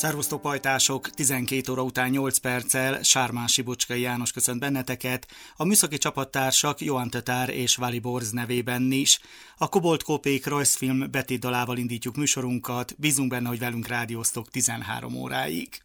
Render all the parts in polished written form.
Szervusztok pajtások, 12 óra után 8 perccel Sármán Sibocskai János köszönt benneteket, a műszaki csapattársak Johan Tötár és Vali Borz nevében is. A Kobolt Kopék rajzfilm Betty dalával indítjuk műsorunkat, bízunk benne, hogy velünk rádióztok 13 óráig.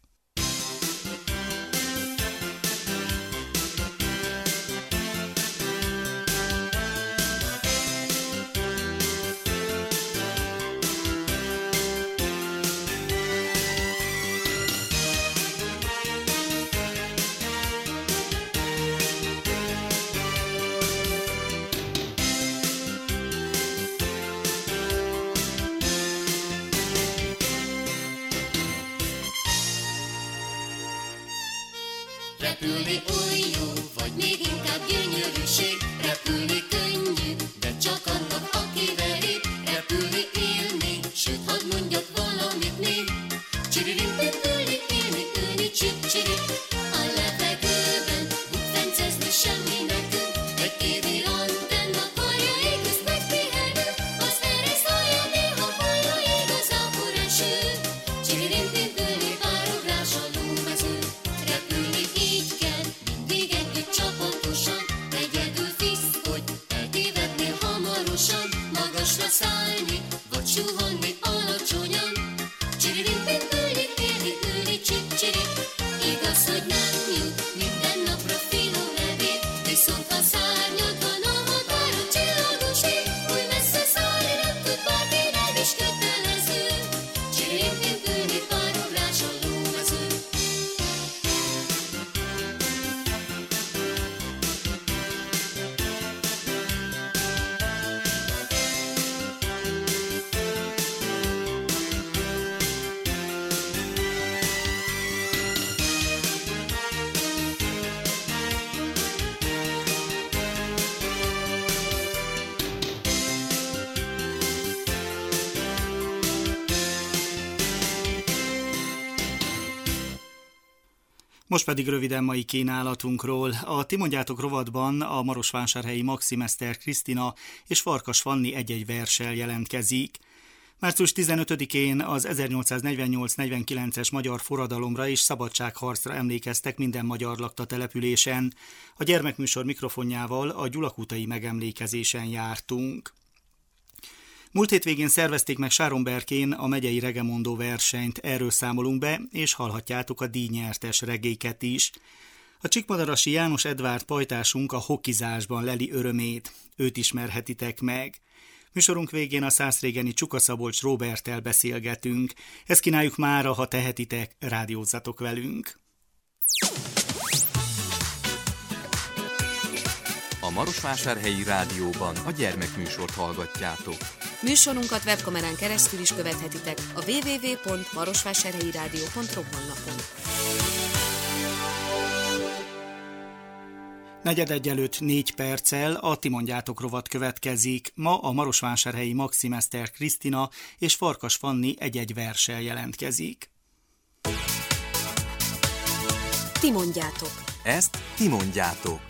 Repülni oly jó, vagy még inkább gyönyörűség. Repülni könnyű, de csak annak, aki veri. Repülni élni, sőt, hadd mondjak valamit még. Csiririn, repülni, élni, ülni, csip-csiri. A levegőben bukfencezni semmi nekünk. Egy évi antenna karja égőzt megpihenő. Az eresz hallja, néha hallja igazából eső. Csiririn, repülni, párográs a lómező. Repülni így kell, mindig együtt csapatosan. Egyedül fisz, hogy eltévednél hamarosan. Magasra szállni, vagy suhanni alacsonyan. Csiririn, repülni, élni, ülni, csip-csiri. Igaz, hogy nem jut minden napra finom ebéd, viszont ha szárnyad van a határon csillagos ég, hogy messze szállni nem tud bárki, nem is kötelező. Csiririn, repülni, pároglás a lómező. Most pedig röviden mai kínálatunkról. A Ti mondjátok rovatban a marosvásárhelyi Maxim Eszter Krisztina és Farkas Fanni egy-egy verssel jelentkezik. Március 15-én az 1848-49-es magyar forradalomra és szabadságharcra emlékeztek minden magyar lakta településen. A gyermekműsor mikrofonjával a gyulakútai megemlékezésen jártunk. Múlt hétvégén szervezték meg Sáronberkén a megyei regemondó versenyt, erről számolunk be, és hallhatjátok a díjnyertes regéket is. A Csíkmadarasi János Edvárd pajtásunk a hokizásban leli örömét, őt ismerhetitek meg. Műsorunk végén a szászrégeni Csuka-Szabolcs Róberttel beszélgetünk, ezt kínáljuk mára, ha tehetitek, rádiózzatok velünk. A Marosvásárhelyi Rádióban a gyermekműsort hallgatjátok. Műsorunkat webkamerán keresztül is követhetitek a www.marosvásárhelyirádió.ru honlapon. 4:45 perccel a Ti mondjátok rovat következik. Ma a marosvásárhelyi Maxim Eszter Krisztina és Farkas Fanni egy-egy verssel jelentkezik. Ti mondjátok. Ezt ti mondjátok.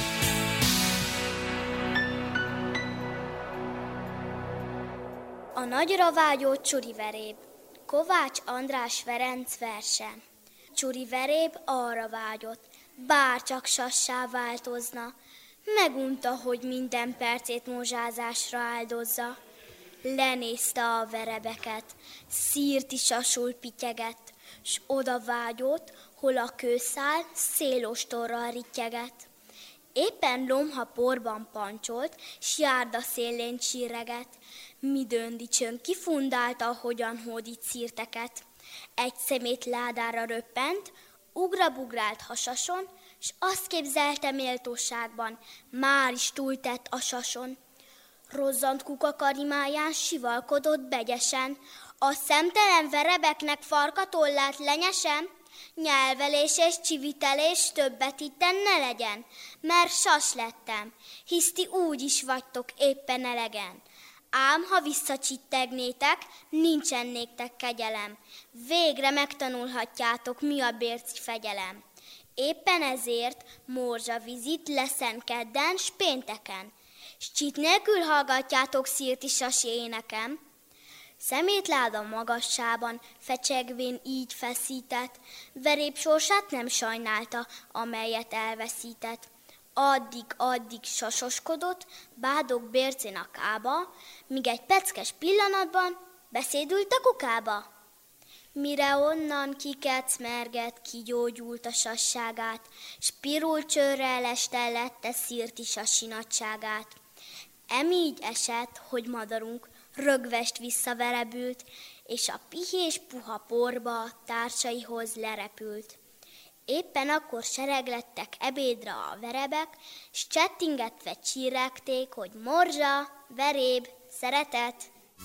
A nagyra vágyó csuriveréb. Kovács András Ferenc verse. Csuriveréb arra vágyott, bárcsak sassá változna, megunta, hogy minden percét mozsázásra áldozza. Lenézte a verebeket, szírti sasul pityegett, s oda vágyott, hol a kőszál szélostorral rittyeget. Éppen lomha porban pancsolt, s járda szélén csirreget, midőn dicsőn kifundálta, hogyan hódít szírteket. Egy szemét ládára röppent, ugrabugrált hasason, s azt képzelte méltóságban, már is túltett a sason. Rozzant kukakarimáján sivalkodott begyesen, a szemtelen verebeknek farkatollát lenyesem, nyelvelés és csivitelés többet itten ne legyen, mert sas lettem, hisz ti úgy is vagytok éppen elegen. Ám ha visszacsittegnétek, nincsen néktek kegyelem, végre megtanulhatjátok, mi a bérci fegyelem. Éppen ezért morzsavizit leszen kedden s pénteken, s csit nélkül hallgatjátok szirti sasi énekem. Szemétláda magassában, fecsegvén így feszített, veréb sorsát nem sajnálta, amelyet elveszített. Addig sasoskodott, bádog bércén a kába, míg egy peckes pillanatban beszédült a kukába. Mire onnan kikecmergett, kigyógyult a sasságát, s pirulcsőrrel lette szírti sasi nagyságát. Emígy esett, hogy madarunk rögvest visszaverebült, és a pihés puha porba társaihoz lerepült. Éppen akkor sereglettek ebédre a verebek, s csettingetve csíregték, hogy morzsa, veréb, szeretet.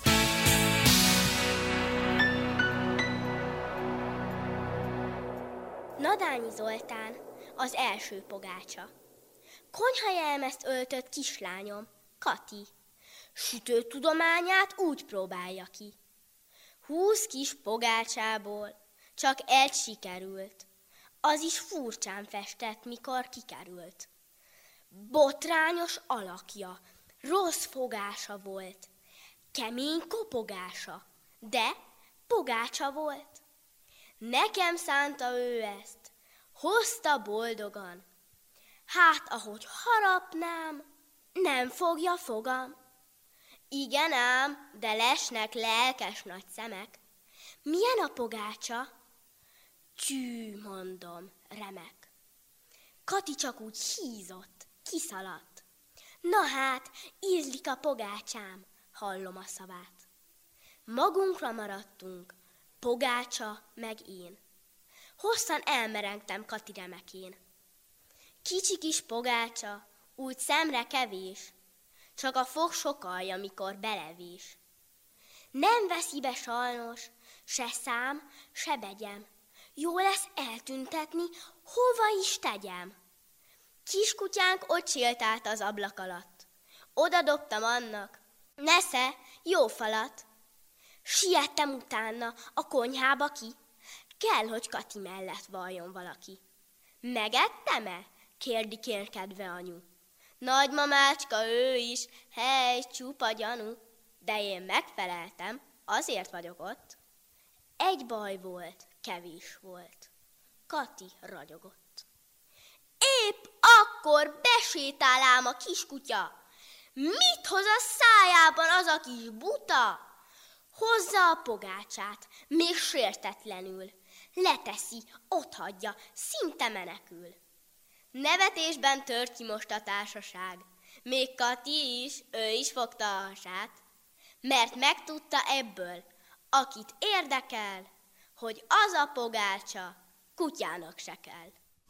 Nadányi Zoltán, az első pogácsa. Konyhajelmezt öltött kislányom, Kati. Sütőtudományát úgy próbálja ki. 20 kis pogácsából csak egy sikerült. Az is furcsán festett, mikor kikerült. Botrányos alakja, rossz fogása volt, kemény kopogása, de pogácsa volt. Nekem szánta ő ezt, hozta boldogan. Hát, ahogy harapnám, nem fogja fogam. Igen ám, de lesnek lelkes nagy szemek. Milyen a pogácsa? Csű, mondom, remek. Kati csak úgy hízott, kiszaladt. Na hát, ízlik a pogácsám, hallom a szavát. Magunkra maradtunk, pogácsa meg én. Hosszan elmerengtem Kati remekén. Kicsi kis pogácsa, úgy szemre kevés, csak a fog sokalja, mikor belevés. Nem veszi be sajnos, se szám, se begyem. Jó lesz eltüntetni, hova is tegyem. Kiskutyánk ott sétált az ablak alatt. Oda dobtam annak, nesze, jó falat. Siettem utána a konyhába ki, kell, hogy Kati mellett valljon valaki. Megettem-e? Kérdi kérkedve anyu. Nagymamácska ő is, hely, csupa gyanú, de én megfeleltem, azért vagyok ott. Egy baj volt, kevés volt. Kati ragyogott. Épp akkor besétál ám a kiskutya. Mit hoz a szájában az a kis buta? Hozza a pogácsát, még sértetlenül. Leteszi, otthagyja, szinte menekül. Nevetésben tört ki most a társaság. Még Kati is, ő is fogta a hasát. Mert megtudta ebből, akit érdekel, hogy az a pogácsa kutyának se kell.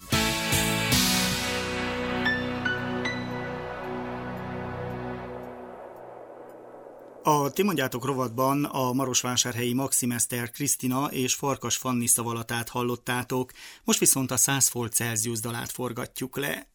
A Ti mondjátok rovatban a marosvásárhelyi Maximester Krisztina és Farkas Fanni szavalatát hallottátok, most viszont a 100 folt Celsius dalát forgatjuk le.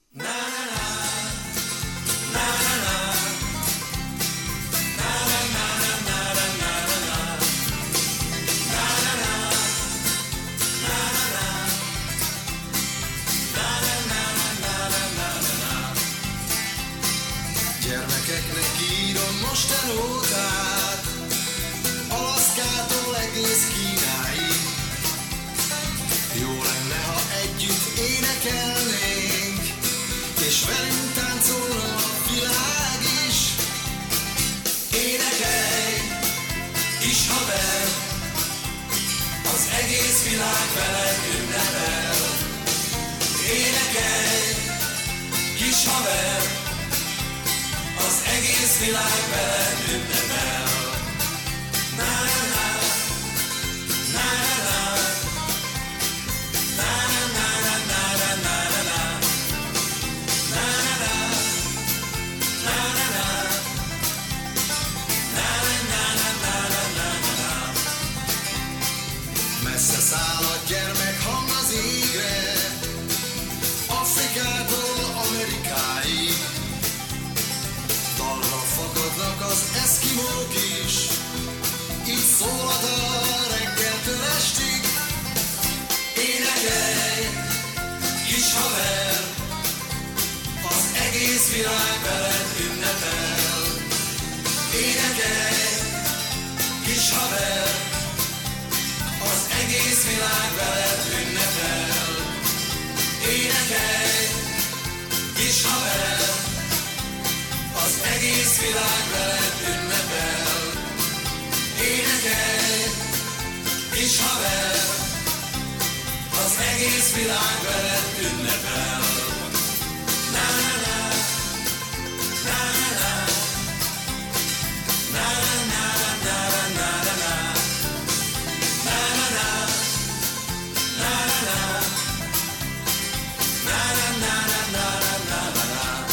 Gyermekeknek írom most a nótát, Alaszkától egész Kínáig. Jó lenne, ha együtt énekelnénk, és velünk táncolna a világ is. Énekelj, kis haver, az egész világ veled ünnepel. Énekelj, kis haver, az egész világ veled ünnepel. Na-na-na, na-na-na, na-na-na-na-na-na-na-na, na-na-na, na-na-na, na-na-na-na-na-na-na. Messze száll a gyermekhang az égre, Afrikától Amerikáig. Dalra fakadnak az eszkimók is, így szól a dal reggeltől estig. Énekelj, kis haver, az egész világ veled ünnepel. Énekelj, haver, az egész világ veled ünnepel. Énekelj, kis haver, az egész világ veled ünnepel. Énekelj, kis haver, az egész világ veled ünnepel. Na na na, na na na, na na na na na na, na na na, na na na.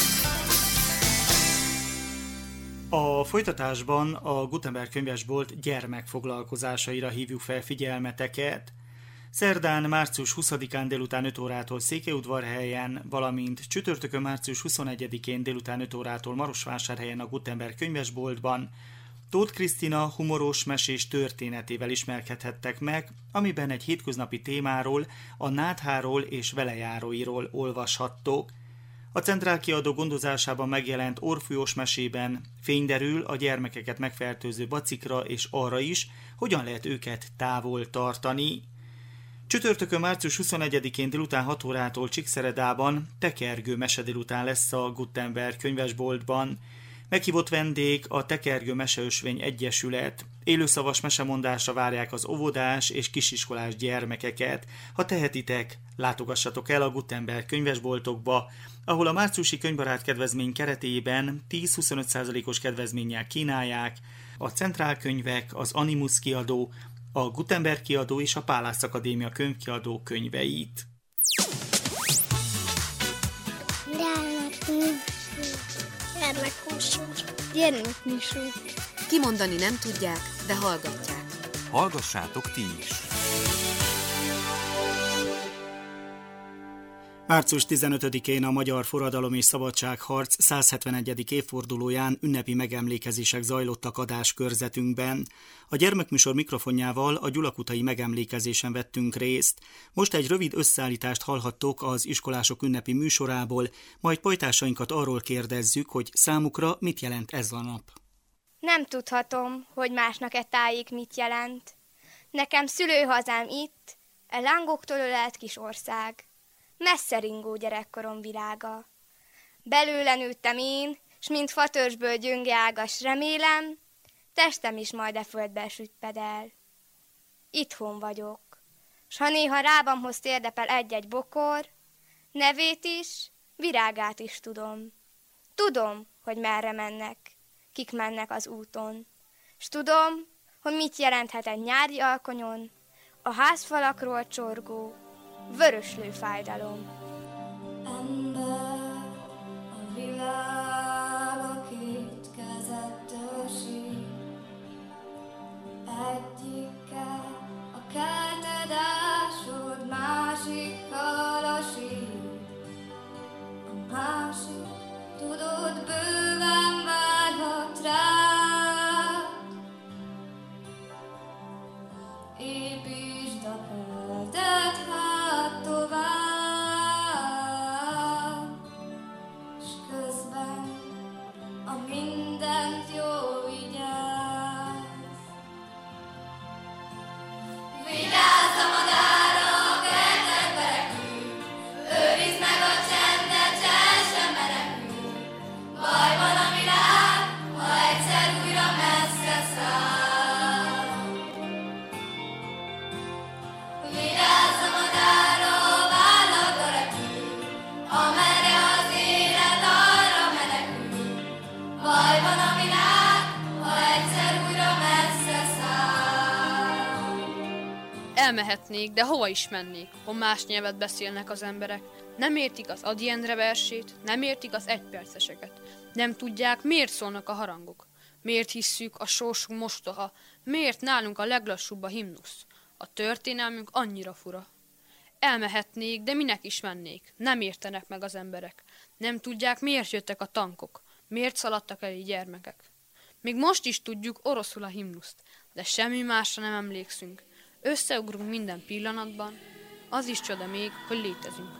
A folytatásban a Gutenberg könyvesbolt gyermekfoglalkozásaira hívjuk fel figyelmeteket. Szerdán, március 20-án délután 5 órától Székelyudvarhelyen, valamint csütörtökön március 21-én délután 5 órától Marosvásárhelyen a Gutenberg könyvesboltban Tóth Krisztina humoros mesés történetével ismerkedhettek meg, amiben egy hétköznapi témáról, a nátháról és velejáróiról olvashattok. A Centrál kiadó gondozásában megjelent Orfújós mesében fényderül a gyermekeket megfertőző bacikra és arra is, hogyan lehet őket távol tartani. Csütörtökön március 21-én délután 6 órától Csíkszeredában tekergő mese délután lesz a Gutenberg könyvesboltban. Meghívott vendég a Tekergő Meseösvény Egyesület. Élőszavas mesemondásra várják az óvodás és kisiskolás gyermekeket. Ha tehetitek, látogassatok el a Gutenberg könyvesboltokba, ahol a márciusi könyvbarát kedvezmény keretében 10-25%-os kedvezménnyel kínálják a Centrál könyvek, az Animus kiadó, a Gutenberg kiadó és a Pálász Akadémia könyvkiadó könyveit. Gyermekműsor. Kimondani nem tudják, de hallgatják. Hallgassátok ti is! Március 15-én a Magyar Forradalom és Szabadságharc 171. évfordulóján ünnepi megemlékezések zajlottak adáskörzetünkben. A gyermekműsor mikrofonjával a gyulakutai megemlékezésen vettünk részt. Most egy rövid összeállítást hallhattok az iskolások ünnepi műsorából, majd pajtásainkat arról kérdezzük, hogy számukra mit jelent ez a nap. Nem tudhatom, hogy másnak e tájék mit jelent. Nekem szülőhazám itt, e lángoktól ölelt kis ország. Messze ringó gyerekkorom világa. Belőle nőttem én, s mint fatörzsből gyönge ágas remélem, testem is majd e földbe süpped el. Itthon vagyok, s ha néha rábamhoz térdepel egy-egy bokor, nevét is, virágát is tudom. Tudom, hogy merre mennek, kik mennek az úton, s tudom, hogy mit jelenthet egy nyári alkonyon a házfalakról csorgó, vöröslő fájdalom. Ember, a világ a két kezettől sír. Egyikkel a keltedásod, másikkal a sír. A másik, tudod, bőven várhat rád. Építsd a kertet hát tovább, s közben a mindent jó vigyázz. Vigyázz a madárra, a kertekbe repül, őrizd meg a csendet, s el sem menekül. Baj van a világ, ha egyszer újra messze száll. Vigyázz a madárra, a vállakra repül, amerre az élet arra menekül. Baj van a világ, ha egyszer újra messze száll. Elmehetnék, de hova is mennék, ha más nyelvet beszélnek az emberek. Nem értik az Ady Endre versét, nem értik az egyperceseket. Nem tudják, miért szólnak a harangok. Miért hisszük a sorsunk mostoha, miért nálunk a leglassúbb a himnusz. A történelmünk annyira fura. Elmehetnék, de minek is mennék? Nem értenek meg az emberek. Nem tudják, miért jöttek a tankok. Miért szaladtak el így gyermekek. Még most is tudjuk oroszul a himnuszt, de semmi másra nem emlékszünk. Összeugrunk minden pillanatban, az is csoda még, hogy létezünk.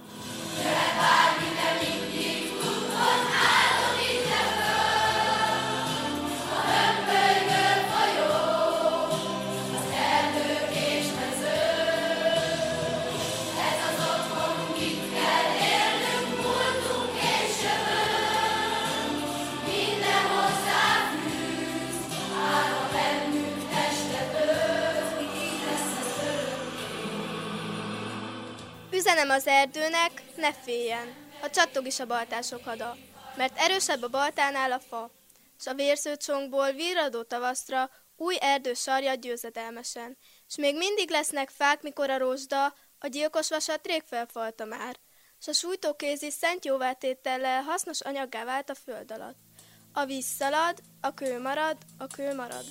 Üzenem az erdőnek, ne féljen, ha csattog is a baltások hada, mert erősebb a baltánál a fa, s a vérző csongból virradó tavaszra új erdő sarjad győzedelmesen, s még mindig lesznek fák, mikor a rozsda a gyilkos vasat rég felfalta már, s a sújtókézi szent jóvátétellel hasznos anyaggá vált a föld alatt. A víz szalad, a kő marad, a kő marad.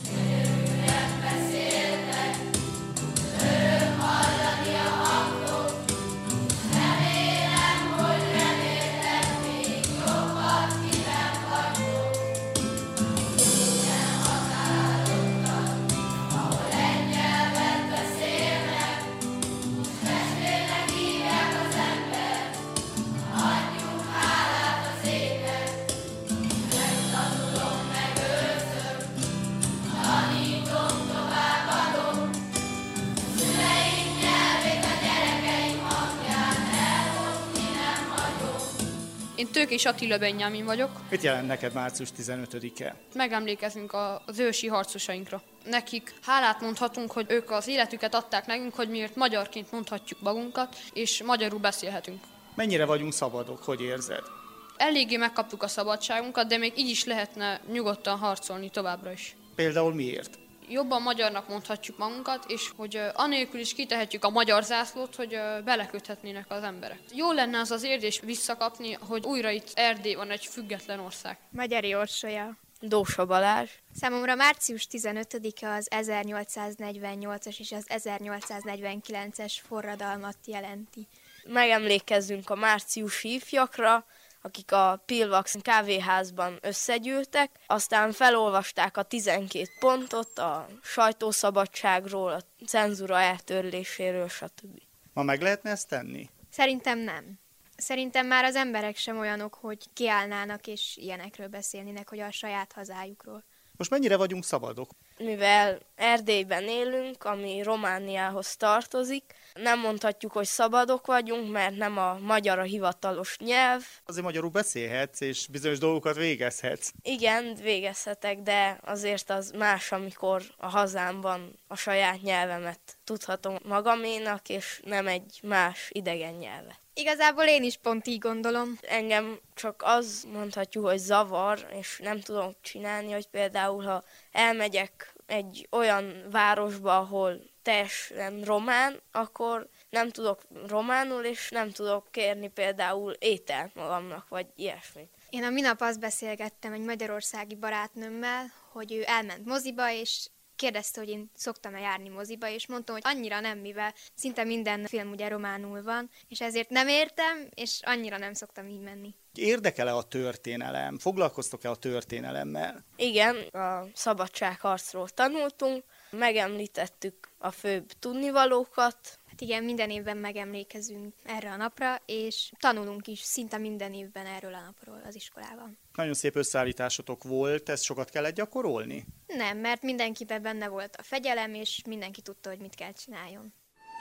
Én Tőkés Attila Benyámin vagyok. Mit jelent neked március 15-e? Megemlékezünk az ősi harcosainkra. Nekik hálát mondhatunk, hogy ők az életüket adták nekünk, hogy miért magyarként mondhatjuk magunkat, és magyarul beszélhetünk. Mennyire vagyunk szabadok, hogy érzed? Eléggé megkaptuk a szabadságunkat, de még így is lehetne nyugodtan harcolni továbbra is. Például miért? Jobban magyarnak mondhatjuk magunkat, és hogy anélkül is kitehetjük a magyar zászlót, hogy beleköthetnének az emberek. Jó lenne az az érzés visszakapni, hogy újra itt Erdély van, egy független ország. Magyari Orsolya. Dósa Balázs. Számomra március 15-e az 1848-as és az 1849-es forradalmat jelenti. Megemlékezzünk a márciusi ifjakra, akik a Pilvax kávéházban összegyűltek, aztán felolvasták a 12 pontot a sajtószabadságról, a cenzúra eltörléséről, stb. Ma meg lehetne ezt tenni? Szerintem nem. Szerintem már az emberek sem olyanok, hogy kiállnának és ilyenekről beszélnének, hogy a saját hazájukról. Most mennyire vagyunk szabadok? Mivel Erdélyben élünk, ami Romániához tartozik, nem mondhatjuk, hogy szabadok vagyunk, mert nem a magyar a hivatalos nyelv. Azért magyarul beszélhetsz, és bizonyos dolgokat végezhetsz. Igen, végezhetek, de azért az más, amikor a hazámban a saját nyelvemet tudhatom magaménak, és nem egy más idegen nyelvet. Igazából én is pont így gondolom. Engem csak az mondhatjuk, hogy zavar, és nem tudom csinálni, hogy például, ha elmegyek egy olyan városba, ahol teljesen román, akkor nem tudok románul, és nem tudok kérni például ételt magamnak, vagy ilyesmi. Én a minap azt beszélgettem egy magyarországi barátnőmmel, hogy ő elment moziba, és kérdezte, hogy én szoktam-e járni moziba, és mondtam, hogy annyira nem, mivel szinte minden film ugye románul van, és ezért nem értem, és annyira nem szoktam így menni. Érdekel-e a történelem? Foglalkoztok-e a történelemmel? Igen, a szabadságharcról tanultunk, megemlítettük a főbb tudnivalókat. Hát igen, minden évben megemlékezünk erre a napra, és tanulunk is szinte minden évben erről a napról az iskolában. Nagyon szép összeállításotok volt, ezt sokat kellett gyakorolni? Nem, mert mindenkiben benne volt a fegyelem, és mindenki tudta, hogy mit kell csináljon.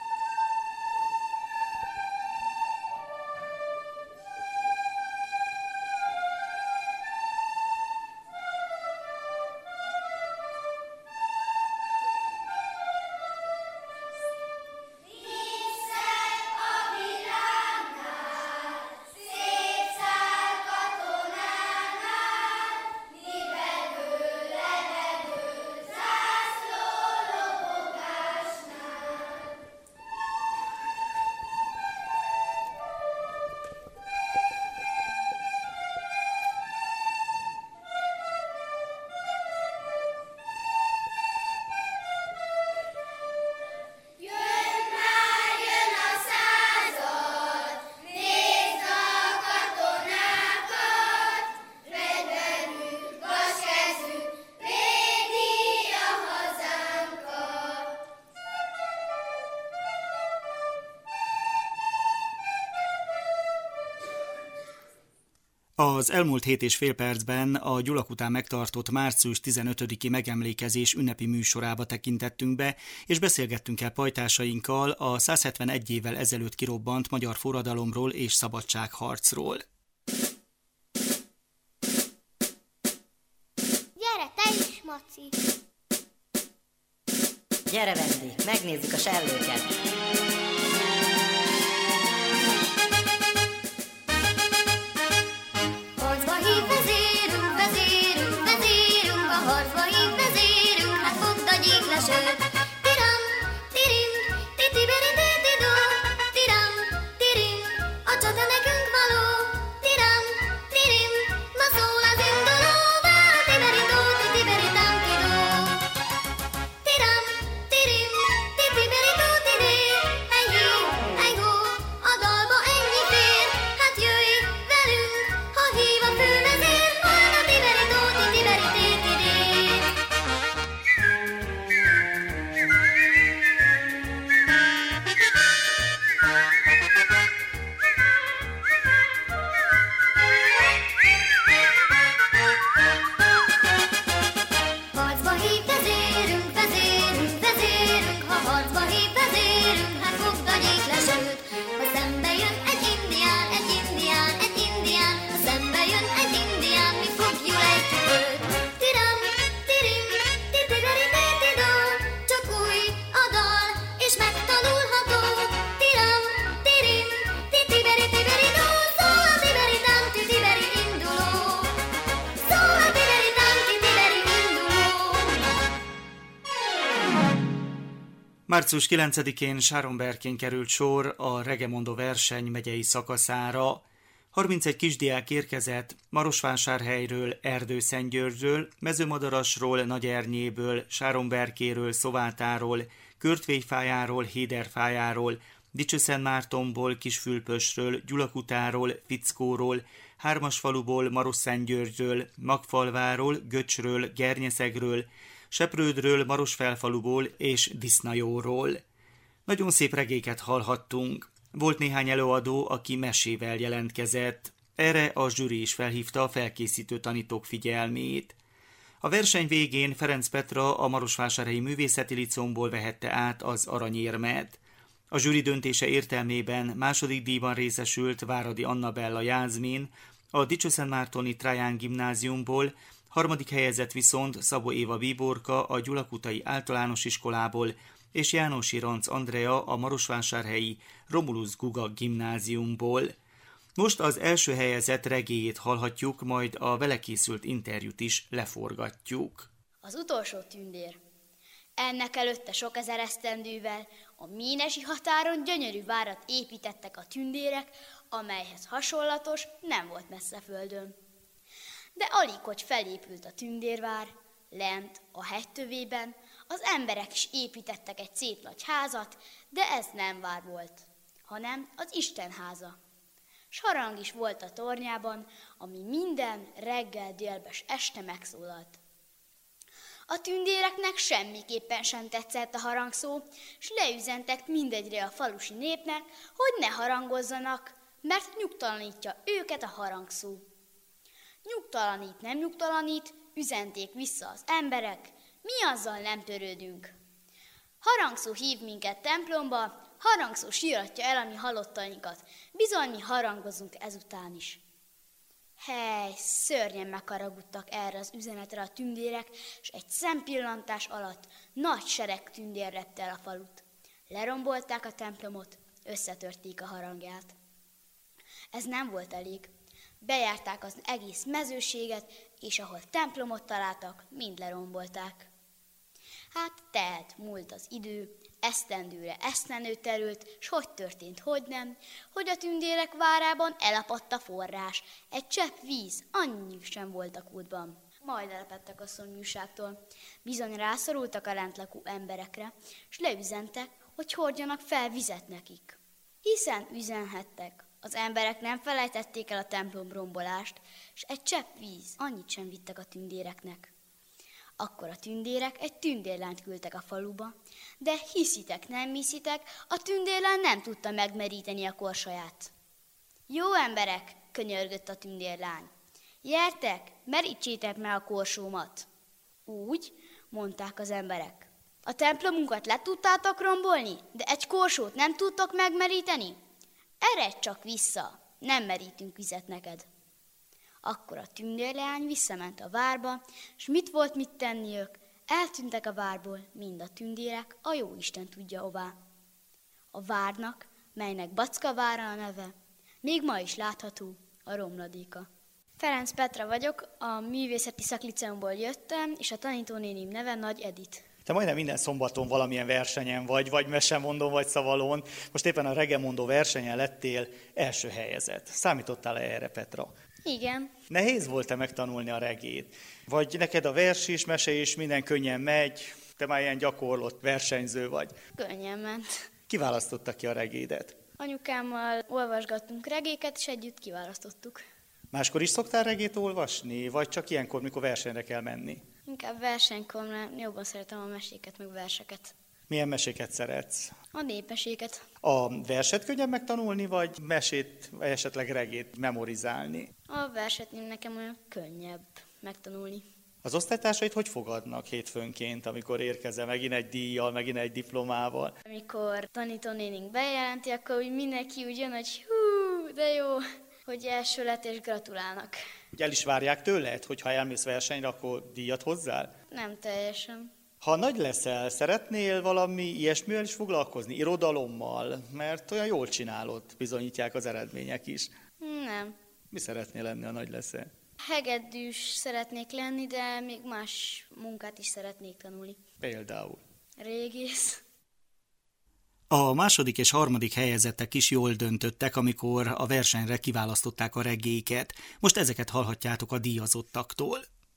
Az elmúlt 7,5 percben a Gyulak után megtartott március 15-i megemlékezés ünnepi műsorába tekintettünk be, és beszélgettünk el pajtásainkkal a 171 évvel ezelőtt kirobbant magyar forradalomról és szabadságharcról. Gyere te is, Maci! Gyere, Vendi, megnézzük a sellőket! Március 9-én Sáronberkén került sor a Regemondó verseny megyei szakaszára. 31 kisdiák érkezett Marosvásárhelyről, Erdőszentgyörgyről, Mezőmadarasról, Nagyernyéből, Sáronberkéről, Szovátáról, Körtvélyfájáról, Héderfájáról, Dicsőszentmártonból, Kisfülpösről, Gyulakutáról, Fickóról, Hármasfaluból, Marosszentgyörgyről, Magfalváról, Göcsről, Gernyeszegről, Seprődről, Marosfelfaluból és Disznajóról. Nagyon szép regéket hallhattunk. Volt néhány előadó, aki mesével jelentkezett. Erre a zsűri is felhívta a felkészítő tanítók figyelmét. A verseny végén Ferenc Petra a Marosvásárhelyi Művészeti Licomból vehette át az aranyérmet. A zsűri döntése értelmében második díjban részesült Váradi Annabella Jászmin, a Dicsőszentmártoni Traján Gimnáziumból, harmadik helyezett viszont Szabó Éva Bíborka a Gyulakutai Általános Iskolából, és Jánosi Ranc Andrea a Marosvásárhelyi Romulus Guga Gimnáziumból. Most az első helyezett regéjét hallhatjuk, majd a vele készült interjút is leforgatjuk. Az utolsó tündér. Ennek előtte sok ezer esztendővel a ménesi határon gyönyörű várat építettek a tündérek, amelyhez hasonlatos nem volt messze földön. De alig, hogy felépült a tündérvár, lent, a hegytövében, az emberek is építettek egy szép nagy házat, de ez nem vár volt, hanem az Isten háza. S harang is volt a tornyában, ami minden reggel, délbes, este megszólalt. A tündéreknek semmiképpen sem tetszett a harangszó, s leüzentek mindegyre a falusi népnek, hogy ne harangozzanak, mert nyugtalanítja őket a harangszó. Nyugtalanít, nem nyugtalanít, üzenték vissza az emberek, mi azzal nem törődünk. Harangszó hív minket templomba, harangszó síratja el a mi halottainkat, bizony mi harangozunk ezután is. Hely, szörnyen megharagudtak erre az üzenetre a tündérek, s egy szempillantás alatt nagy sereg tündér repte el a falut. Lerombolták a templomot, összetörték a harangját. Ez nem volt elég. Bejárták az egész mezőséget, és ahol templomot találtak, mind lerombolták. Hát telt, múlt az idő, esztendőre esztendő terült, s hogy történt, hogy nem, hogy a tündérek várában elapadt a forrás, egy csepp víz, annyi sem volt a kútban. Majd elepedtek a szomjúságtól, bizony rászorultak a lentlakó emberekre, s leüzentek, hogy hordjanak fel vizet nekik. Hiszen üzenhettek. Az emberek nem felejtették el a templom rombolást, s egy csepp víz, annyit sem vittek a tündéreknek. Akkor a tündérek egy tündérlányt küldtek a faluba, de hiszitek, nem hiszitek, a tündérlány nem tudta megmeríteni a korsaját. Jó emberek, könyörgött a tündérlány, gyertek, merítsétek meg a korsómat. Úgy, mondták az emberek. A templomunkat le tudtátok rombolni, de egy korsót nem tudtok megmeríteni? Eredj csak vissza, nem merítünk vizet neked. Akkor a tündérleány visszament a várba, s mit volt mit tenniük? Eltűntek a várból mind a tündérek, a jóisten tudja hová. A várnak, melynek Backavára a neve, még ma is látható a romladéka. Ferenc Petra vagyok, a Művészeti Szakliceumból jöttem, és a tanítónénim neve Nagy Edit. Te majdnem minden szombaton valamilyen versenyen vagy mesemondón, vagy szavalón. Most éppen a Regemondó versenyen lettél első helyezett. Számítottál erre, Petra? Igen. Nehéz volt-e megtanulni a regét? Vagy neked a vers is, mese is, minden könnyen megy? Te már ilyen gyakorlott versenyző vagy. Könnyen ment. Kiválasztotta ki a regédet? Anyukámmal olvasgattunk regéket, és együtt kiválasztottuk. Máskor is szoktál regét olvasni, vagy csak ilyenkor, mikor versenyre kell menni? Inkább versenykor, mert jobban szeretem a meséket, meg verseket. Milyen meséket szeretsz? A népeséket. A verset könnyebb megtanulni, vagy mesét, vagy esetleg regét memorizálni? A verset nekem olyan könnyebb megtanulni. Az osztálytársaid hogy fogadnak hétfőnként, amikor érkezel megint egy díjjal, megint egy diplomával? Amikor tanítónénink bejelenti, akkor úgy mindenki úgy jön, hogy hú, de jó, hogy első lett és gratulálnak. El is várják tőled, hogy ha elmész versenyre, akkor díjat hozzál? Nem teljesen. Ha nagy leszel, szeretnél valami ilyesmivel is foglalkozni, irodalommal? Mert olyan jól csinálod, bizonyítják az eredmények is. Nem. Mi szeretnél lenni, ha nagy leszel? Hegedűs szeretnék lenni, de még más munkát is szeretnék tanulni. Például? Régész. A második és harmadik helyezettek is jól döntöttek, amikor a versenyre kiválasztották a regéket. Most ezeket hallhatjátok a díjazottaktól.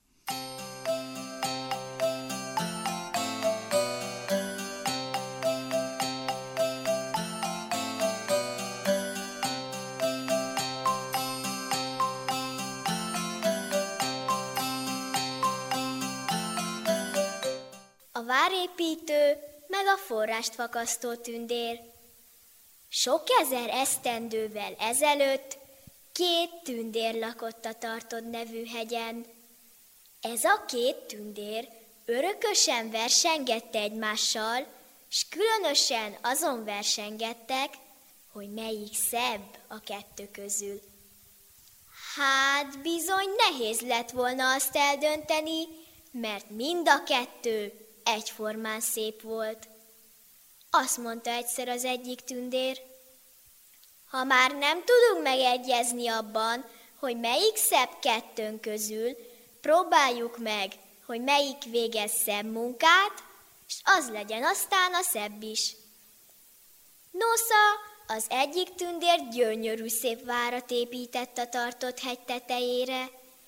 A várépítő meg a forrást fakasztó tündér. Sok ezer esztendővel ezelőtt 2 tündér lakott a Tartod nevű hegyen. Ez a 2 tündér örökösen versengette egymással, s különösen azon versengettek, hogy melyik szebb a 2 közül. Hát bizony nehéz lett volna azt eldönteni, mert mind a 2 egyformán szép volt. Azt mondta egyszer az egyik tündér: ha már nem tudunk megegyezni abban, hogy melyik szebb 2 közül, próbáljuk meg, hogy melyik végez szebb munkát, és az legyen aztán a szebb is. Nosza, az egyik tündér gyönyörű szép várat épített a Tartod hegy tetejére.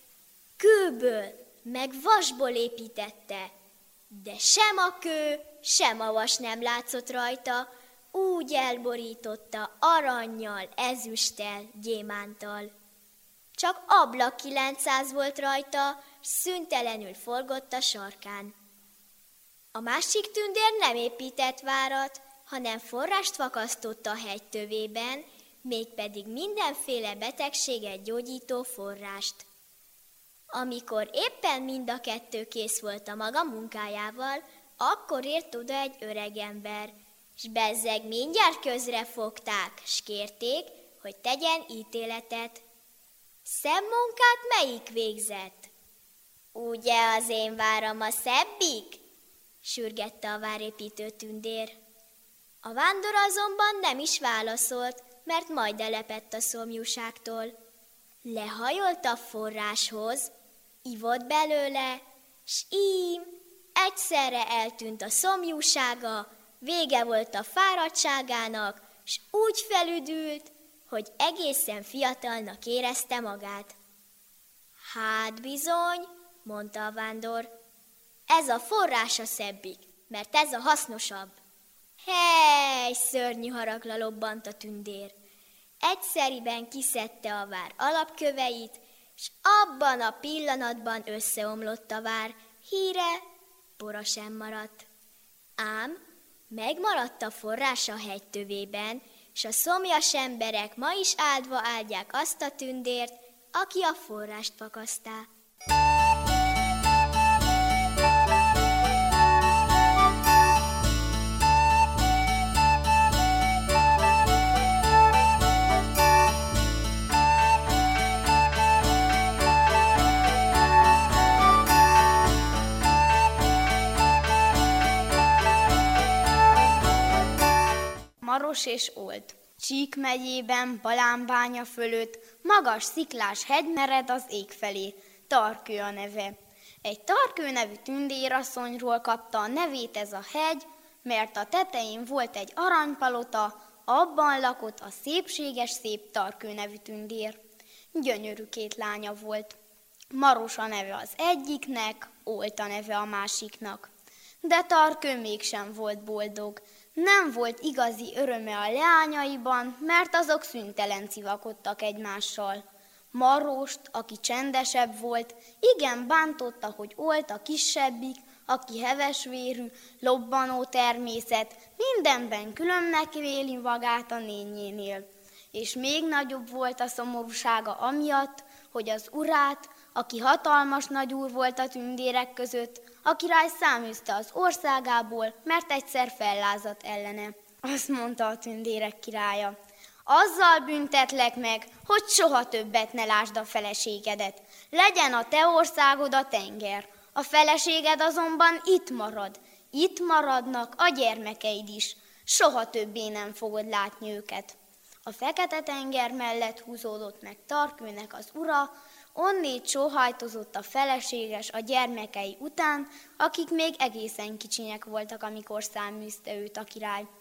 Kőből meg vasból építette, de sem a kő, sem a vas nem látszott rajta, úgy elborította arannyal, ezüsttel, gyémántal. Csak ablak 900 volt rajta, s szüntelenül forgott a sarkán. A másik tündér nem épített várat, hanem forrást fakasztott a hegy tövében, mégpedig mindenféle betegséget gyógyító forrást. Amikor éppen mind a 2 kész volt a maga munkájával, akkor ért oda egy öregember, s bezzeg mindjárt közre fogták, s kérték, hogy tegyen ítéletet. Szebb munkát melyik végzett? Ugye az én váram a szebbik? Sürgette a várépítő tündér. A vándor azonban nem is válaszolt, mert majd elepett a szomjúságtól. Lehajolt a forráshoz, ivott belőle, s ím egyszerre eltűnt a szomjúsága, vége volt a fáradtságának, s úgy felüdült, hogy egészen fiatalnak érezte magát. Hát bizony, mondta a vándor, ez a forrás a szebbik, mert ez a hasznosabb. Hely, szörnyű haragla lobbant a tündér. Egyszeriben kiszedte a vár alapköveit, s abban a pillanatban összeomlott a vár, híre, pora sem maradt. Ám megmaradt a forrás a hegy tövében, s a szomjas emberek ma is áldva áldják azt a tündért, aki a forrást fakasztá. Maros és Old. Csík megyében, Balánbánya fölött, magas sziklás hegy mered az ég felé. Tarkő a neve. Egy Tarkő nevű tündérasszonyról kapta a nevét ez a hegy, mert a tetején volt egy aranypalota, abban lakott a szépséges szép Tarkő nevű tündér. Gyönyörű 2 lánya volt. Maros a neve az egyiknek, Olt a neve a másiknak. De Tarkő mégsem volt boldog. Nem volt igazi öröme a leányaiban, mert azok szüntelen civakodtak egymással. Marost, aki csendesebb volt, igen bántotta, hogy Olt a kisebbik, aki hevesvérű, lobbanó természet, mindenben különnek véli magát a nényénél. És még nagyobb volt a szomorúsága amiatt, hogy az urát, aki hatalmas nagyúr volt a tündérek között, a király száműzte az országából, mert egyszer fellázadt ellene. Azt mondta a tündérek királya: azzal büntetlek meg, hogy soha többet ne lásd a feleségedet. Legyen a te országod a tenger. A feleséged azonban itt marad. Itt maradnak a gyermekeid is. Soha többé nem fogod látni őket. A Fekete-tenger mellett húzódott meg Tarkőnek az ura, onnét sóhajtozott a feleséges a gyermekei után, akik még egészen kicsinyek voltak, amikor száműzte őt a király.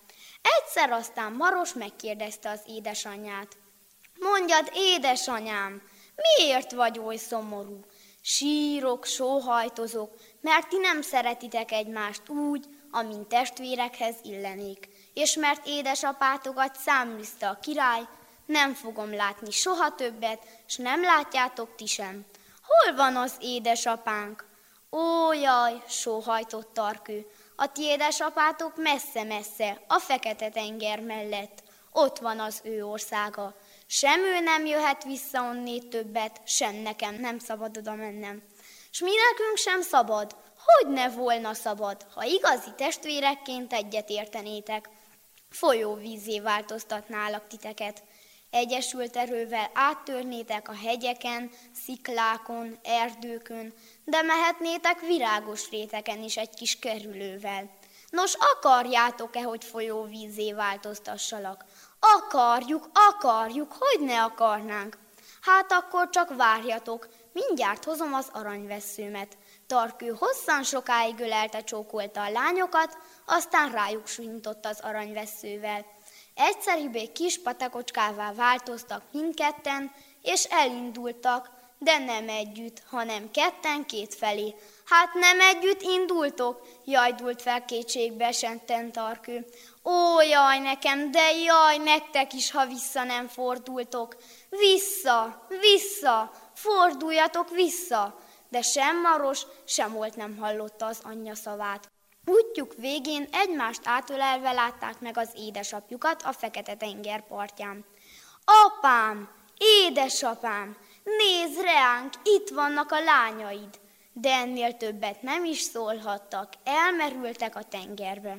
Egyszer aztán Maros megkérdezte az édesanyját. Mondjad, édesanyám, miért vagy oly szomorú? Sírok, sóhajtozok, mert ti nem szeretitek egymást úgy, amint testvérekhez illenék, és mert édesapátokat száműzte a király, nem fogom látni soha többet, s nem látjátok ti sem. Hol van az édesapánk? Ó, jaj, sóhajtott Tarkő, a ti édesapátok messze-messze, a Fekete-tenger mellett. Ott van az ő országa. Sem ő nem jöhet vissza onnét többet, sem nekem nem szabad oda mennem. S mi nekünk sem szabad? Hogy ne volna szabad, ha igazi testvérekként egyet értenétek? Folyóvízzé változtatnálak titeket. Egyesült erővel áttörnétek a hegyeken, sziklákon, erdőkön, de mehetnétek virágos réteken is egy kis kerülővel. Nos, akarjátok-e, hogy folyóvízzé változtassalak? Akarjuk, hogy ne akarnánk. Hát akkor csak várjatok, mindjárt hozom az aranyvesszőmet. Tarkő hosszan sokáig ölelte, csókolta a lányokat, aztán rájuk sújtott az aranyvesszővel. Egyszerűbbé kis patakocskává változtak mindketten, és elindultak, de nem együtt, hanem ketten kétfelé. Hát nem együtt indultok? Jajdult fel kétségbe esetten Tarkő. Ó, jaj nekem, de jaj nektek is, ha vissza nem fordultok. Vissza, forduljatok vissza. De sem Maros, sem Olt nem hallotta az anyja szavát. Útjuk végén egymást átölelve látták meg az édesapjukat a Fekete-tenger partján. Apám, édesapám, nézd reánk, itt vannak a lányaid. De ennél többet nem is szólhattak, elmerültek a tengerbe.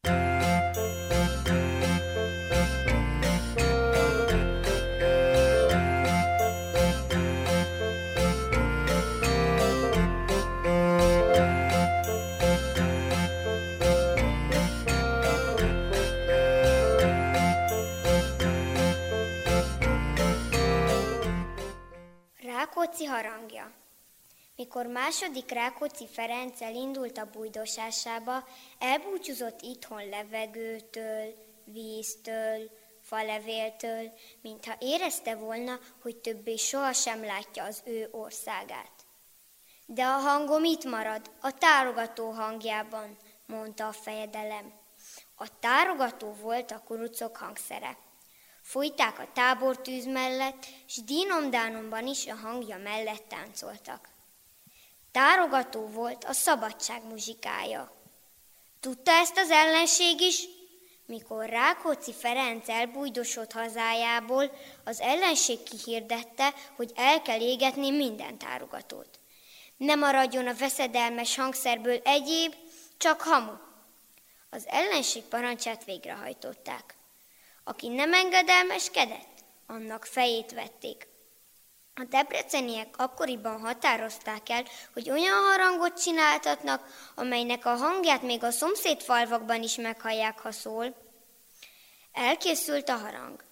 Rákóczi harangja. Mikor második Rákóczi Ferenc elindult a bújdosásába, elbúcsúzott itthon levegőtől, víztől, falevéltől, mintha érezte volna, hogy többé sohasem látja az ő országát. De a hangom itt marad, a tárogató hangjában, mondta a fejedelem. A tárogató volt a kurucok hangszere. Fújták a tábortűz mellett, s dínom-dánomban is a hangja mellett táncoltak. Tárogató volt a szabadság muzsikája. Tudta ezt az ellenség is? Mikor Rákóczi Ferenc elbújdosott hazájából, az ellenség kihirdette, hogy el kell égetni minden tárogatót. Ne maradjon a veszedelmes hangszerből egyéb, csak hamu. Az ellenség parancsát végrehajtották. Aki nem engedelmeskedett, annak fejét vették. A debreceniek akkoriban határozták el, hogy olyan harangot csináltatnak, amelynek a hangját még a szomszéd falvakban is meghallják, ha szól. Elkészült a harang.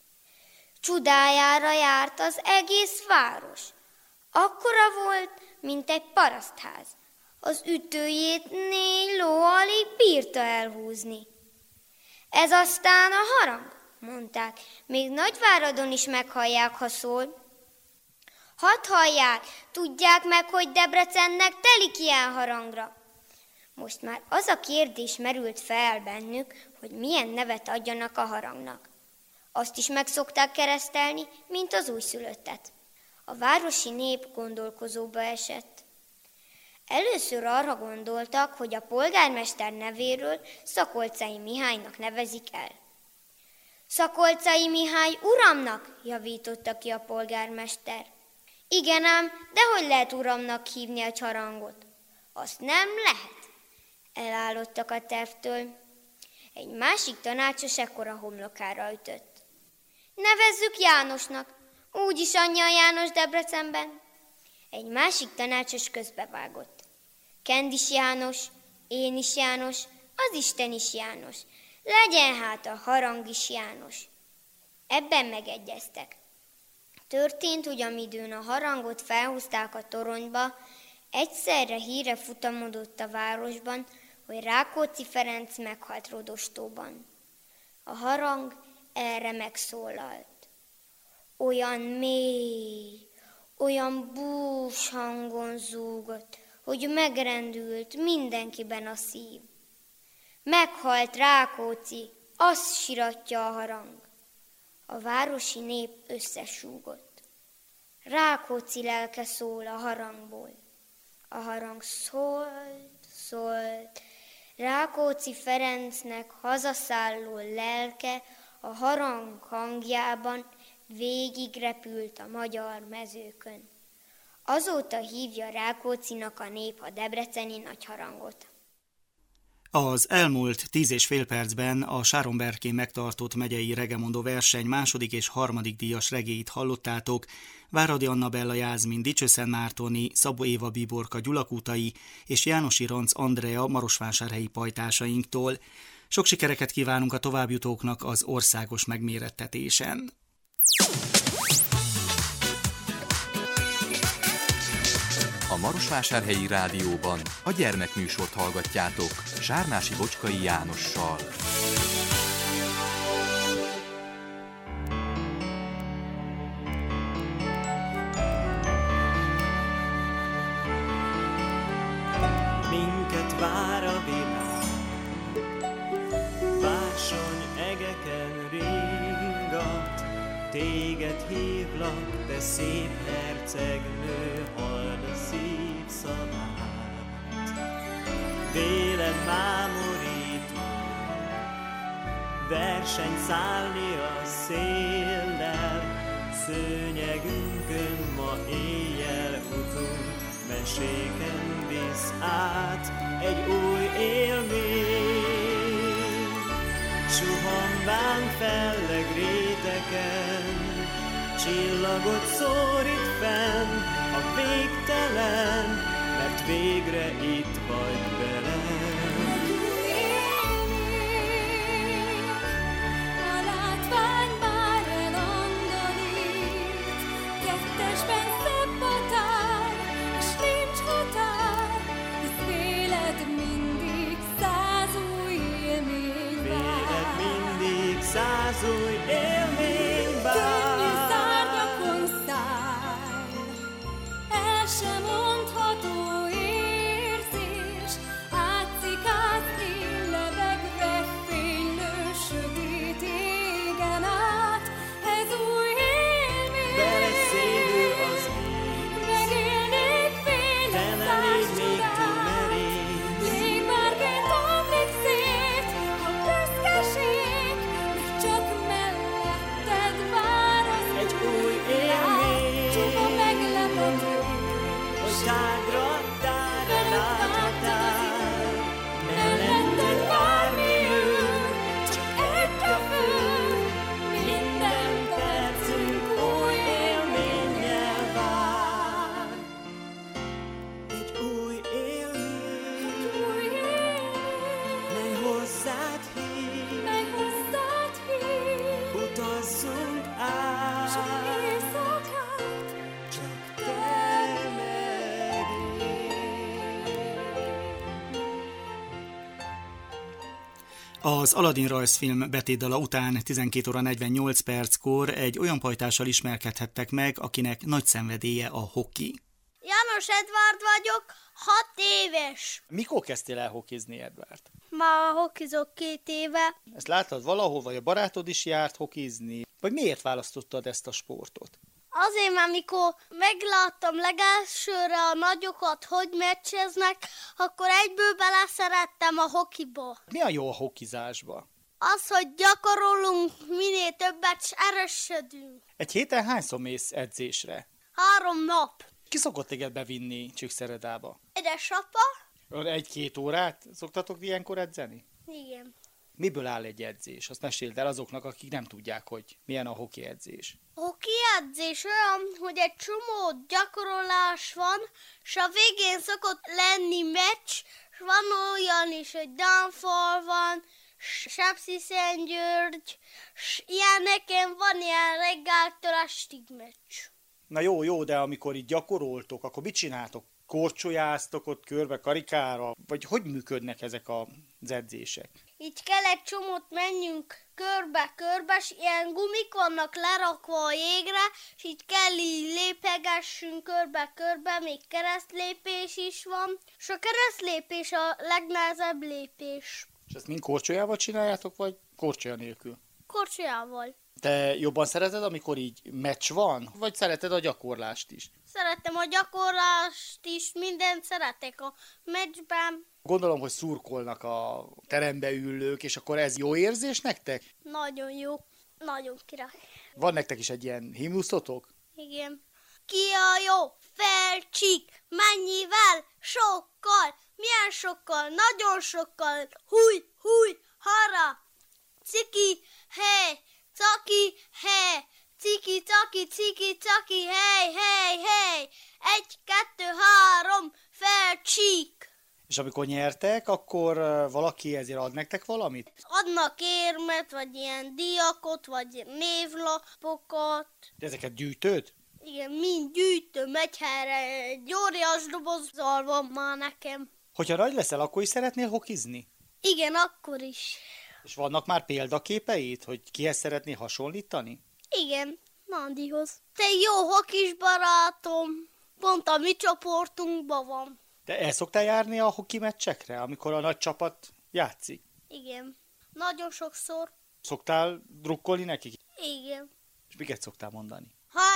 Csudájára járt az egész város. Akkora volt, mint egy parasztház. Az ütőjét 4 ló alig bírta elhúzni. Ez aztán a harang, mondták, még Nagyváradon is meghallják, ha szól. Hadd hallják, tudják meg, hogy Debrecennek telik ilyen harangra. Most már az a kérdés merült fel bennük, hogy milyen nevet adjanak a harangnak. Azt is megszokták keresztelni, mint az újszülöttet. A városi nép gondolkozóba esett. Először arra gondoltak, hogy a polgármester nevéről Szakolczai Mihálynak nevezik el. Szakolczai Mihály uramnak, javította ki a polgármester. Igen ám, de hogy lehet uramnak hívni a harangot? Azt nem lehet. Elállottak a tervtől. Egy másik tanácsos ekkor a homlokára ütött. Nevezzük Jánosnak, úgyis anyja János Debrecenben. Egy másik tanácsos közbevágott. Kendis János, én is János, az Isten is János. Legyen hát a harang is János. Ebben megegyeztek. Történt, hogy amidőn a harangot felhúzták a toronyba, egyszerre híre futamodott a városban, hogy Rákóczi Ferenc meghalt Rodostóban. A harang erre megszólalt. Olyan mély, olyan bús hangon zúgott, hogy megrendült mindenkiben a szív. Meghalt Rákóczi, azt siratja a harang. A városi nép összesúgott. Rákóczi lelke szól a harangból. A harang szólt, Rákóczi Ferencnek hazaszálló lelke a harang hangjában végig repült a magyar mezőkön. Azóta hívja Rákóczinak a nép a debreceni nagyharangot. Az elmúlt 10,5 percben a Sáronberkén megtartott megyei regemondó verseny második és harmadik díjas regéit hallottátok, Váradi Annabella Jászmin Dicsőszentmártoni, Szabó Éva Bíborka Gyulakútai és Jánosi Ranc Andrea marosvásárhelyi pajtásainktól. Sok sikereket kívánunk a továbbjutóknak az országos megmérettetésen. A Marosvásárhelyi Rádióban a gyermekműsort hallgatjátok Sárnási Bocskai Jánossal. Minket vár a világ, bársony egeken ringat, téged hívlak, te szép hercegnő, halld a szívszavát. Délen mámorító, versenyszállni a széllel, szőnyegünkön ma éjjel utunk, meséken visz át egy új élmény. Suhanván felleg réteken, csillagot szórít fenn a végtelen, mert végre itt vagy velem. A látvány már elondorít, kettesben szebb a tár, és nincs határ, hisz véled mindig 100 új élmény vár. Véled mindig 100 új élmény vár. Könnyű szárnyakon száll, el sem mondható érzés, átszikázni levegve fénylő sötét égen át. Ez új élmény, Veled szédül az ég, megélnék te félek ne légy száz még túl csodát. merész. Légmárként omlik szét a büszkeség, mert csak melletted vár az Egy új új élmény, csupa meglepetés. hogy tágra, tágra láthatál. Melletted bármi jön, csak egy a fő, minden percünk új élménnyel vár. Egy új élmény, mely hozzád hív, utazzunk át, csak te meg Az Aladin rajzfilm betétdala után 12 óra 48 perckor egy olyan pajtással ismerkedhettek meg, akinek nagy szenvedélye a hoki. János Edvárd vagyok, 6 éves. Mikor kezdtél el hokizni, Edvárd? Már hokizok 2 éve. Ezt láttad valahol, vagy a barátod is járt hokizni? Vagy miért választottad ezt a sportot? Azért, mert mikor megláttam legelsőre a nagyokat, hogy meccseznek, akkor egyből beleszerettem a hokiba. Mi a jó a hokizásba? Az, hogy gyakorolunk, minél többet, s erősödünk. Egy héten hányszor mész edzésre? 3 nap. Ki szokott téged bevinni Csükszeredába? Édesapa? 1-2 órát szoktatok ilyenkor edzeni? Igen. Miből áll egy edzés? Azt meséld el azoknak, akik nem tudják, hogy milyen a hoki edzés. A hoki edzés olyan, hogy egy csomó gyakorolás van, és a végén szokott lenni meccs, és van olyan is, hogy Danfal van, Sepsiszentgyörgy, és ilyen nekem van ilyen reggeltől estig meccs. Na jó, de amikor így gyakoroltok, akkor mit csináltok? Korcsolyáztok ott körbe, karikára? Vagy hogy működnek ezek az edzések? Így kell egy csomót menjünk körbe-körbe, és ilyen gumik vannak lerakva a jégre, és így kell így lépegessünk körbe-körbe, még keresztlépés is van, és a keresztlépés a legnehezebb lépés. És ezt mind korcsolyával csináljátok, vagy korcsolya nélkül? Korcsolyával. Te jobban szereted, amikor így meccs van, vagy szereted a gyakorlást is? Szeretem a gyakorlást is, mindent szeretek a meccsben. Gondolom, hogy szurkolnak a terembe ülők, és akkor ez jó érzés nektek? Nagyon jó, nagyon király. Van nektek is egy ilyen himnuszotok? Igen. Ki a jó? Felcsik. Mennyivel? Sokkal. Milyen sokkal? Nagyon sokkal. Húj, hara. Ciki, hely. Caki, hely. Ciki, caki, hely. 1, 2, 3, felcsik. És amikor nyertek, akkor valaki ezért ad nektek valamit? Adnak érmet, vagy ilyen díjakot, vagy névlapokat. De ezeket gyűjtöd? Igen, mind gyűjtöm egy helyre, egy óriás dobozzal van már nekem. Hogyha nagy leszel, akkor is szeretnél hokizni? Igen, akkor is. És vannak már példaképeid, hogy kihez szeretnél hasonlítani? Igen, Nandihoz. Te jó hokis barátom, pont a mi csoportunkban van. Te el szoktál járni a hoki meccsekre, amikor a nagy csapat játszik? Igen, nagyon sokszor. Szoktál drukkolni nekik? Igen. És miket szoktál mondani?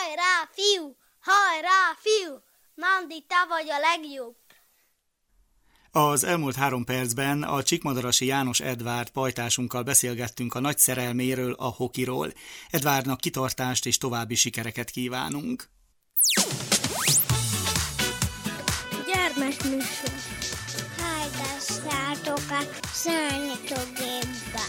Hajrá, fiú! Nandi, te vagy a legjobb! Az elmúlt 3 percben a Csíkmadarasi János Edvárd pajtásunkkal beszélgettünk a nagy szerelméről, a hokiról. Edvárdnak kitartást és további sikereket kívánunk. Gyermekműsor. Hallgassátok a Számítógépbe.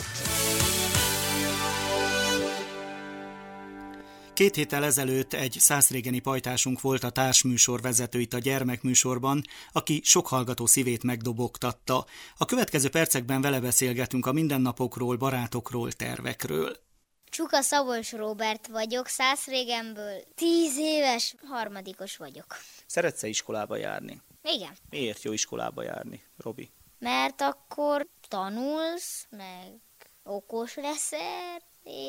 2 héttel ezelőtt egy szászrégeni pajtásunk volt a társműsor vezető itt a gyermekműsorban, aki sok hallgató szívét megdobogtatta. A következő percekben vele beszélgetünk a mindennapokról, barátokról, tervekről. Csuka Szabolcs Róbert vagyok, Szászrégenből. 10 éves, 3. vagyok. Szeretsz-e iskolába járni? Igen. Miért jó iskolába járni, Robi? Mert akkor tanulsz, meg okos leszel,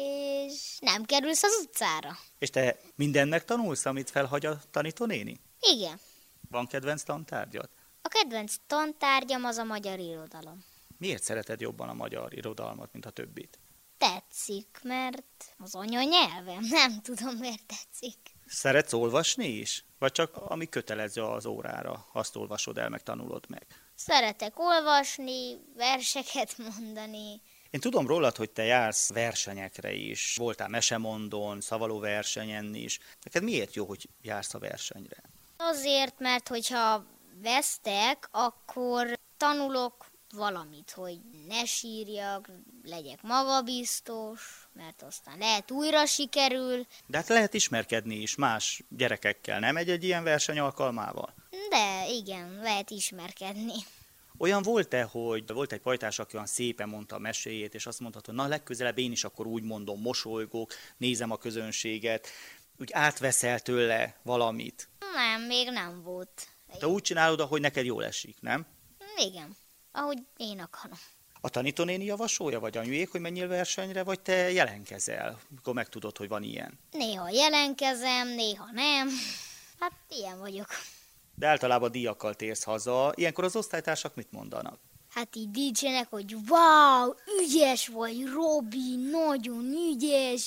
és nem kerülsz az utcára. És te mindennek tanulsz, amit felhagy a tanítónéni? Igen. Van kedvenc tantárgyad? A kedvenc tantárgyam az a magyar irodalom. Miért szereted jobban a magyar irodalmat, mint a többit? Tetszik, mert az anyanyelvem. Nem tudom, miért tetszik. Szeretsz olvasni is? Vagy csak ami kötelező az órára, azt olvasod el, meg tanulod meg? Szeretek olvasni, verseket mondani. Én tudom rólad, hogy te jársz versenyekre is, voltál mesemondón, szavaló versenyen is. Neked miért jó, hogy jársz a versenyre? Azért, mert hogyha vesztek, akkor tanulok valamit, hogy ne sírjak, legyek magabiztos, mert aztán lehet újra sikerül. De hát lehet ismerkedni is más gyerekekkel, nem egy ilyen verseny alkalmával? De igen, lehet ismerkedni. Olyan volt-e, hogy volt egy pajtás, aki olyan szépen mondta a meséjét, és azt mondta, hogy na legközelebb én is akkor úgy mondom, mosolygok, nézem a közönséget, úgy átveszel tőle valamit? Nem, még nem volt. Te úgy csinálod, ahogy neked jól esik, nem? Igen, ahogy én akarom. A tanítónéni javasolja, vagy anyujék, hogy menjél versenyre, vagy te jelenkezel, mikor megtudod, hogy van ilyen? Néha jelenkezem, néha nem. Hát ilyen vagyok. De általában díjakkal térsz haza. Ilyenkor az osztálytársak mit mondanak? Hát így dicsérnek, hogy wow, ügyes vagy, Robi, nagyon ügyes,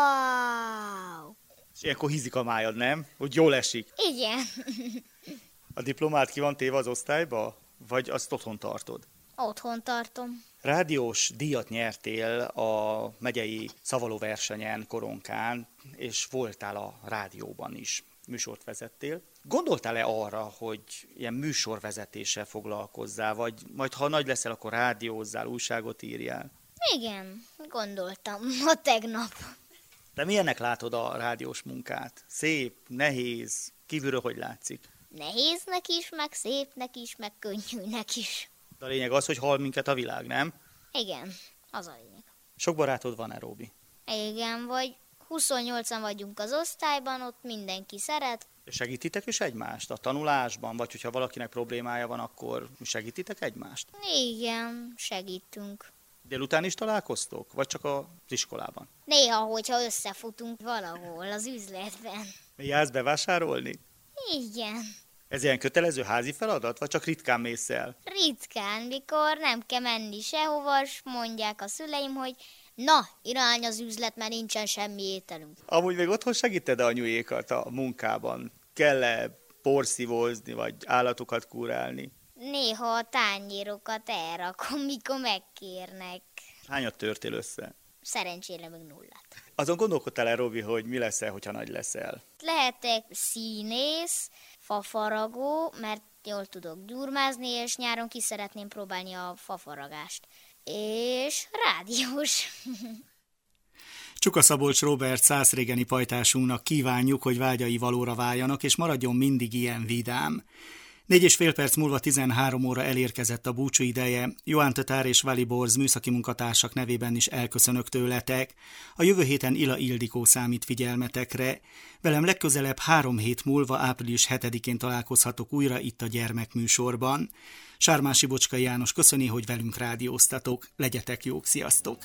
wow. És ilyenkor hízik a májad, nem? Hogy jól esik. Igen. A diplomát ki van téve az osztályba? Vagy azt otthon tartod? Otthon tartom. Rádiós díjat nyertél a megyei szavalóversenyen Koronkán, és voltál a rádióban is. Műsort vezettél. Gondoltál-e arra, hogy ilyen műsorvezetéssel foglalkozzál, vagy majd ha nagy leszel, akkor rádiózzál, újságot írjál? Igen, gondoltam ma tegnap. De milyennek látod a rádiós munkát? Szép, nehéz, kívülről hogy látszik? Nehéznek is, meg szépnek is, meg könnyűnek is. De a lényeg az, hogy hall minket a világ, nem? Igen, az a lényeg. Sok barátod van-e, Róbi? Igen, vagy 28-an vagyunk az osztályban, ott mindenki szeret. Segítitek is egymást a tanulásban, vagy hogyha valakinek problémája van, akkor segítitek egymást? Igen, segítünk. Délután is találkoztok, vagy csak az iskolában? Néha, hogyha összefutunk valahol az üzletben. Jársz bevásárolni? Igen. Ez ilyen kötelező házi feladat, vagy csak ritkán mész el? Ritkán, mikor nem kell menni sehova, s mondják a szüleim, hogy na, irány az üzlet, mert nincsen semmi ételünk. Amúgy még otthon segíted anyujékat a munkában? Kell-e porszívózni, vagy állatokat kúrálni? Néha a tányérokat elrakom, mikor megkérnek. Hányat törtél össze? Szerencsére meg 0. Azon gondolkodtál el, Robi, hogy mi leszel, hogyha nagy leszel? Lehetek színész, fafaragó, mert jól tudok gyurmázni, és nyáron ki szeretném próbálni a fafaragást. És rádiós. Csuka Szabolcs Róbert szászrégeni pajtásunknak kívánjuk, hogy vágyai valóra váljanak, és maradjon mindig ilyen vidám. 4,5 perc múlva 13 óra elérkezett a búcsú ideje. Joán Tötár és Vali Borz műszaki munkatársak nevében is elköszönök tőletek. A jövő héten Ila Ildikó számít figyelmetekre. Velem legközelebb 3 hét múlva április 7-én találkozhatok újra itt a gyermekműsorban. Sármási Bocskai János köszöni, hogy velünk rádióztatok. Legyetek jók, sziasztok!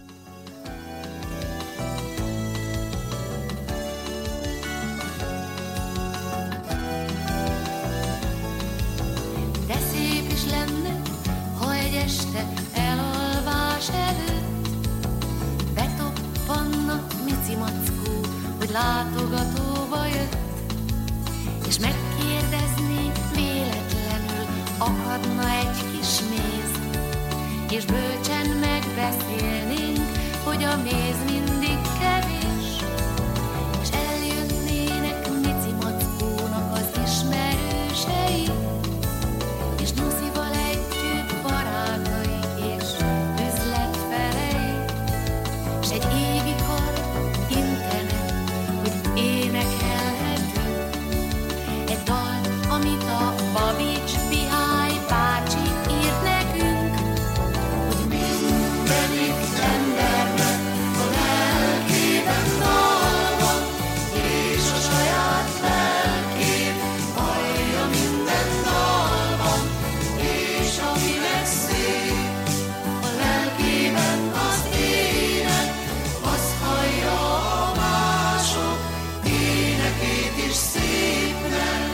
Este elalvás előtt betoppanna Mici Mackó, hogy látogatóba jött, és megkérdezné véletlenül, akadna egy kis méz, és bölcsen megbeszélnénk, hogy a méz mindig kevés, és eljönnének Mici Mackónak az ismerősei, és Nyuszival együtt barátai és üzletfelei, s egy égi kar intene, hogy énekelhetünk egy dalt, amit a Babics Mihály bácsi írt nekünk, hogy mindenik embernek a lelkében dal van, és a saját lelkét hallja minden dalban, és akinek szép a lelkében az ének, az hallja a mások énekét is szépnek.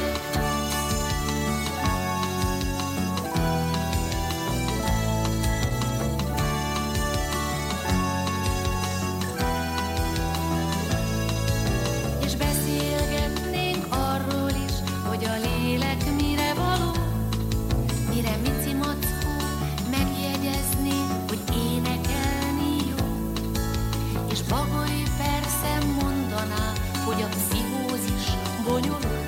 És beszélgetnénk arról is, hogy a lélek mire való, mire Mici Mackó megjegyezné, hogy énekelni jó. És Bagoly persze mondaná, hogy a pszichózis bonyolult,